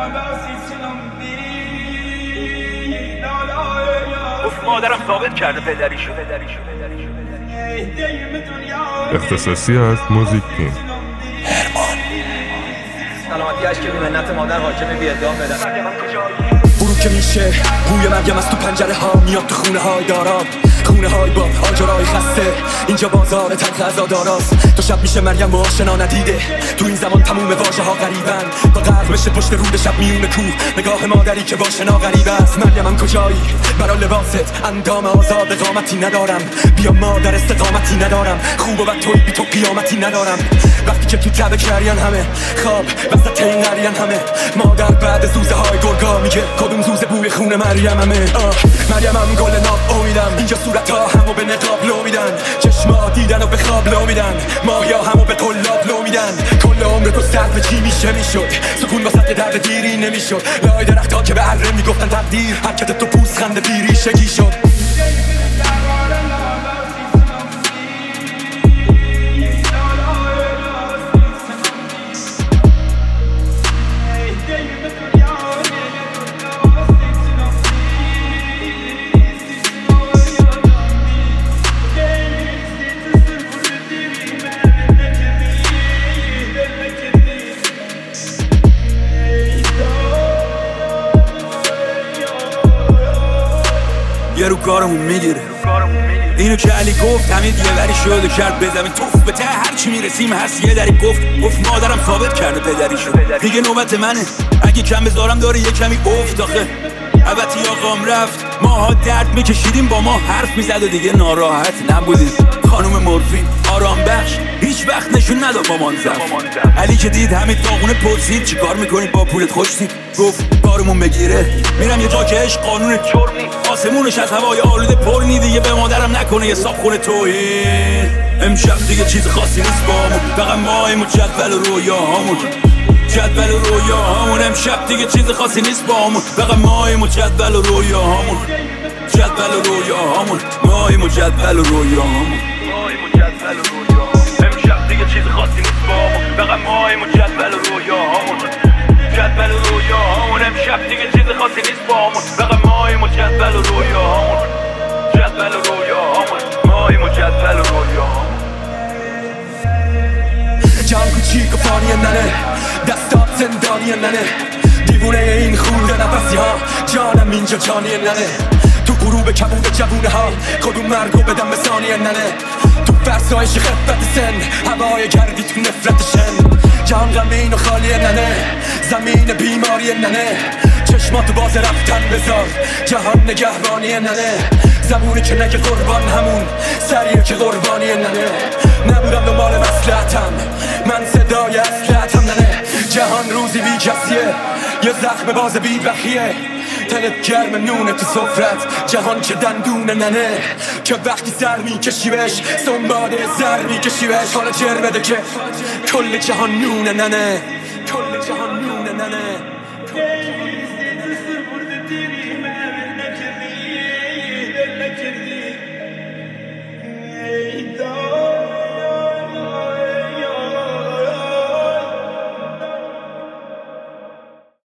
مادرم ثابت کرده پدریشو. اختصاصی از موزیک تیم. سلامتیش که منت مادر حاکم بی ادعا بدن. برو که میشه بوی مرگم از تو پنجره ها میاد تو خونه های دارم، خونه های با آجرای خسته. اینجا بازار تلخ عزاداراست. تا شب میشه مریم با آشنا ندیده. تو این زمان تموم واژه ها غریبن. با غرق بشه پشت رود شب میونه کوه. نگاه مادری که با شنا غریب است. مریمم کجایی؟ برا لباست اندام آزاد قامتی ندارم. بیا مادر استقامتی ندارم. خوب و بد توی بی تو قیامتی ندارم. وقتی که تو تبه کریان همه خواب وسط این قریان همه. مادر بعد زوزه های گرگا میگه کدوم زوزه بوی خون مریممه. مریمم گل ناب امیدم. اینجا صورت ها همو به نقاب لو میدن. چشما دیدن و به خواب لو میدن. ماهیا همو به قلاب لو میدن. کل عمر تو صرف چی میشه میشد. سکون وسط که درد دیری نمیشد. لای درخت ها که به اره میگفتن تقدیر. حرکت تو پوست خنده پیری شگی شد. یه رو کارمون میگیره اینو که علی گفت همین یه وری شد و کرد به زمین توف به ته هرچی میرسیم هست یه دری گفت مادرم ثابت کرده پدریشو. دیگه نوبت منه اگه کم بذارم داره یه کمی افت. آخه البته آقام رفت ماها درد میکشیدیم با ما حرف میزد و دیگه ناراحت نبودیم. خانوم مورفین آرام بخش هیچ وقت نشون نداد مامان زفت. علی که دید همین داغونه پرسید چی کار میکنی با پولت خوشتید. گفت کارمون بگیره میرم یه جا که عشق قانون چرمی. آسمونش از هوای آلوده پر نی. دیگه به مادرم نکنه یه صابخونه توهین. امشب دیگه چیز خاصی نیست بامون. فقط ماییم و جدول و رویاهامون. جدول و رویاهامون. امشب دیگه چیز خاصی نیست بامون. فقط ماییم و جدول و رویاهامون. جدول و رویاهامون. ماییم و جدول و رویاهامون. امشب دیگه چیز خاصی نیست بامون. فقط ماییم و جدول و رویاهامون. جدول و رویاهامون. امشب دیگه چیز خاصی نیست بامون. فقط ماییم و جدول و رویاهامون. جدول و رویاهامون. ماییم و جدول و رویاهامون. جان کوچیک و فانی ننه دستات زندانی ننه. دیوونه این خورده نفسی ها جانم اینجا جانی ننه. تو غروب کبود جوونه ها کدوم مرگو بدم به ثانی ننه. تو فرسایش خفت سن هوای گردی تو نفرت شن. جان غمین و خالی ننه زمین بیماری ننه. چشماتو باز رفتن بذار جهان نگهبانی ننه. زبونی که نگه قربان همون سریع که قربانی ننه. نبودم دنبال مصلحتم من صدای اصلحتم ننه. جهان روزی بی کسیه یه زخم باز بی بخیه. تنت گرم نونه تو سفرت جهان که دندونه ننه. که وقتی سر میکشی بهش سنباده زر میکشی بهش. حالا جر بده که کل جهان نونه ننه.